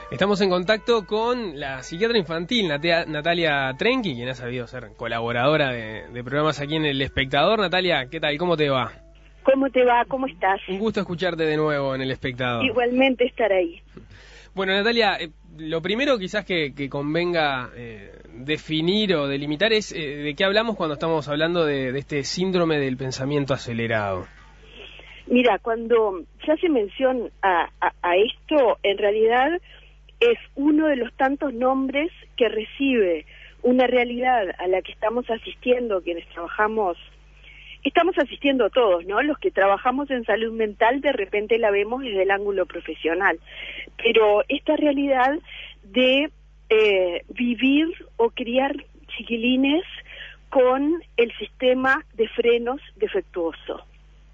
Estamos en contacto con la psiquiatra infantil Natalia Trenchi, quien ha sabido ser colaboradora de programas aquí en El Espectador. Natalia, ¿qué tal? ¿Cómo te va? ¿Cómo te va? ¿Cómo estás? Un gusto escucharte de nuevo en El Espectador. Igualmente estar ahí. Bueno, Natalia, lo primero quizás que convenga definir o delimitar es de qué hablamos cuando estamos hablando de este síndrome del pensamiento acelerado. Mira, cuando se hace mención a esto, en realidad es uno de los tantos nombres que recibe una realidad a la que estamos asistiendo, quienes estamos asistiendo todos, ¿no? Los que trabajamos en salud mental de repente la vemos desde el ángulo profesional, pero esta realidad de vivir o criar chiquilines con el sistema de frenos defectuoso.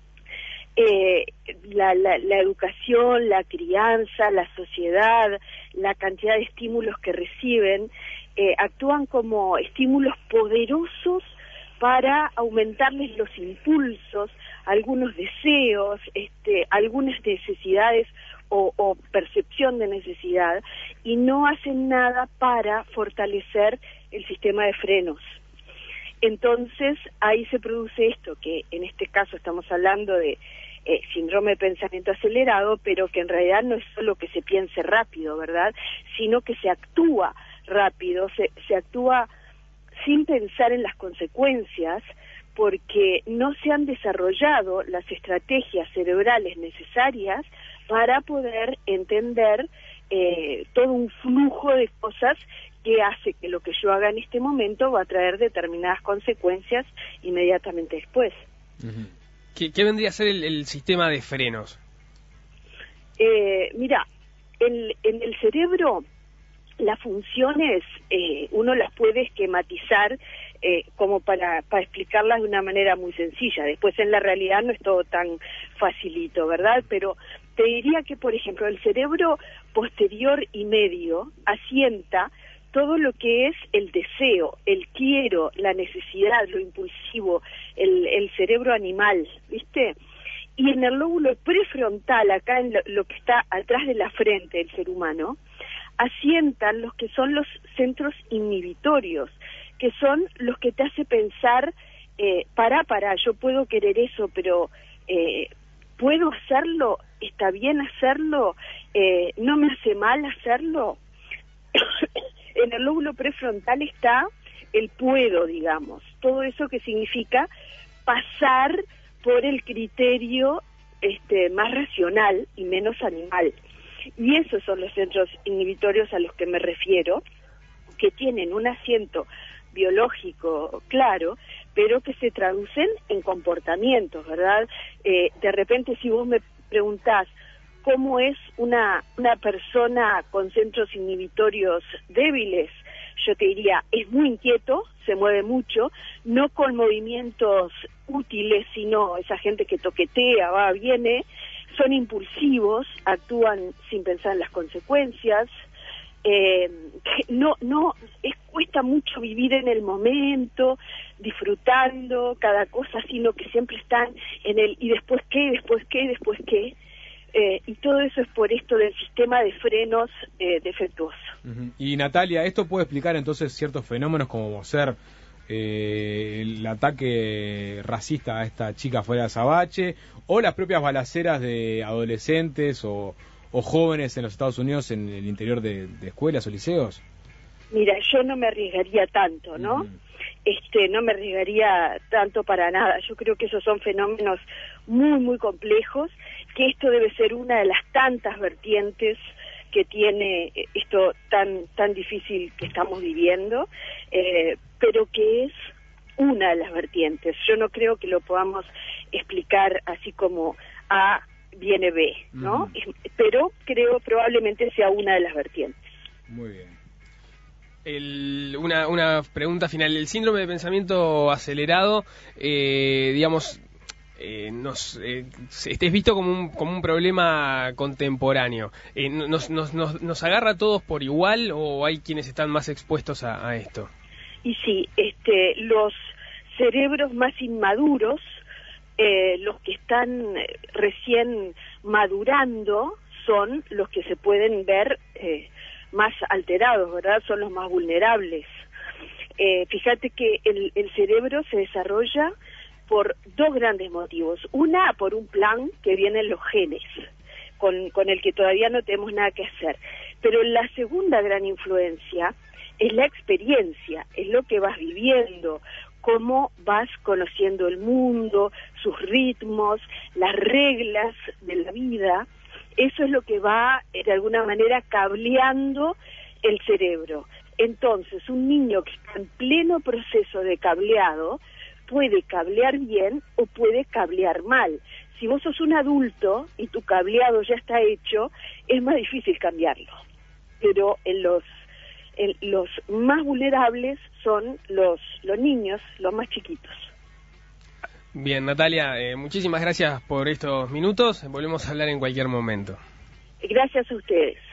La educación, la crianza, la sociedad, la cantidad de estímulos que reciben, actúan como estímulos poderosos para aumentarles los impulsos, algunos deseos, algunas necesidades o percepción de necesidad, y no hacen nada para fortalecer el sistema de frenos. Entonces, ahí se produce esto, que en este caso estamos hablando de síndrome de pensamiento acelerado, pero que en realidad no es solo que se piense rápido, ¿verdad?, sino que se actúa rápido, se actúa sin pensar en las consecuencias, porque no se han desarrollado las estrategias cerebrales necesarias para poder entender todo un flujo de cosas que hace que lo que yo haga en este momento va a traer determinadas consecuencias inmediatamente después. Uh-huh. ¿Qué vendría a ser el sistema de frenos? Mira, en el cerebro las funciones uno las puede esquematizar como para explicarlas de una manera muy sencilla. Después en la realidad no es todo tan facilito, ¿verdad? Pero te diría que, por ejemplo, el cerebro posterior y medio asienta todo lo que es el deseo, el quiero, la necesidad, lo impulsivo, el cerebro animal, ¿viste? Y en el lóbulo prefrontal, acá en lo que está atrás de la frente del ser humano, asientan los que son los centros inhibitorios, que son los que te hace pensar, yo puedo querer eso, pero ¿puedo hacerlo? ¿Está bien hacerlo? ¿No me hace mal hacerlo? En el lóbulo prefrontal está el puedo, digamos, todo eso que significa pasar por el criterio más racional y menos animal. Y esos son los centros inhibitorios a los que me refiero, que tienen un asiento biológico claro, pero que se traducen en comportamientos, ¿verdad? De repente, si vos me preguntás cómo es una persona con centros inhibitorios débiles, yo te diría, es muy inquieto, se mueve mucho, no con movimientos útiles, sino esa gente que toquetea, va, viene, son impulsivos, actúan sin pensar en las consecuencias, cuesta mucho vivir en el momento, disfrutando cada cosa, sino que siempre están en el y después qué, después qué, después qué, y todo eso es por esto del sistema de frenos defectuoso. Uh-huh. Y Natalia, ¿esto puede explicar entonces ciertos fenómenos como ser el ataque racista a esta chica fuera de Azabache, o las propias balaceras de adolescentes o jóvenes en los Estados Unidos en el interior de escuelas o liceos? Mira, yo no me arriesgaría tanto, ¿no? No me arriesgaría tanto para nada. Yo creo que esos son fenómenos muy, muy complejos, que esto debe ser una de las tantas vertientes que tiene esto tan difícil que estamos viviendo, pero que es una de las vertientes. Yo no creo que lo podamos explicar así como A viene B, ¿no? Pero creo probablemente sea una de las vertientes. Muy bien. Una pregunta final. El síndrome de pensamiento acelerado, digamos, es visto como un problema contemporáneo. ¿Nos agarra a todos por igual o hay quienes están más expuestos a esto? Y sí, los cerebros más inmaduros, los que están recién madurando, son los que se pueden ver más alterados, ¿verdad? Son los más vulnerables. Fíjate que el cerebro se desarrolla por dos grandes motivos. Una, por un plan que viene en los genes, con el que todavía no tenemos nada que hacer. Pero la segunda gran influencia es la experiencia, es lo que vas viviendo, cómo vas conociendo el mundo, sus ritmos, las reglas de la vida. Eso es lo que va, de alguna manera, cableando el cerebro. Entonces, un niño que está en pleno proceso de cableado puede cablear bien o puede cablear mal. Si vos sos un adulto y tu cableado ya está hecho, es más difícil cambiarlo. Pero los más vulnerables son los niños, los más chiquitos. Bien, Natalia, muchísimas gracias por estos minutos. Volvemos a hablar en cualquier momento. Gracias a ustedes.